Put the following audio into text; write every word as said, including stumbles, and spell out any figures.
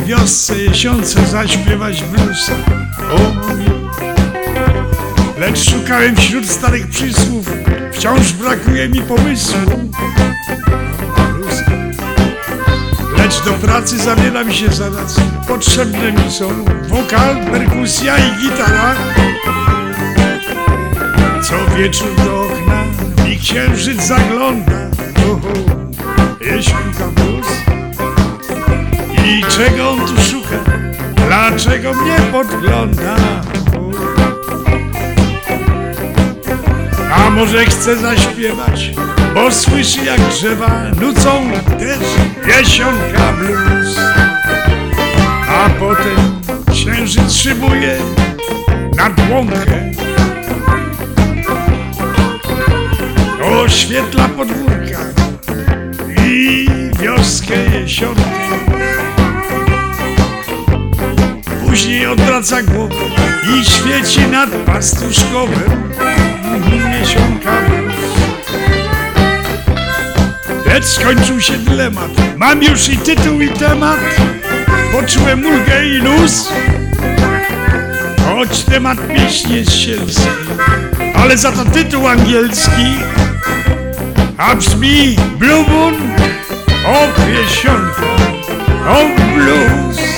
wiosce jesionce zaśpiewać bluesa. Oj. Lecz szukałem wśród starych przysłów, wciąż brakuje mi pomysłu. Lecz do pracy zabiera mi się zaraz. Potrzebne mi są wokal, perkusja i gitara. Co wieczór do okna mi księżyc zagląda. Oho, jesionka blues. I czego on tu szuka? Dlaczego mnie podgląda? A może chce zaśpiewać, bo słyszy jak drzewa nucą też jesionka blues. A potem księżyc szybuje nad łąkę, oświetla podwórka i wioskę jesionkę. Później odwraca głowę i świeci nad pastuszkowem jesionka blues. Lecz skończył się dylemat. Mam już i tytuł, i temat. Poczułem ulgę i luz. Choć temat pieśni jest sielski, ale za to tytuł angielski. A brzmi Blue Moon of jesionka of blues.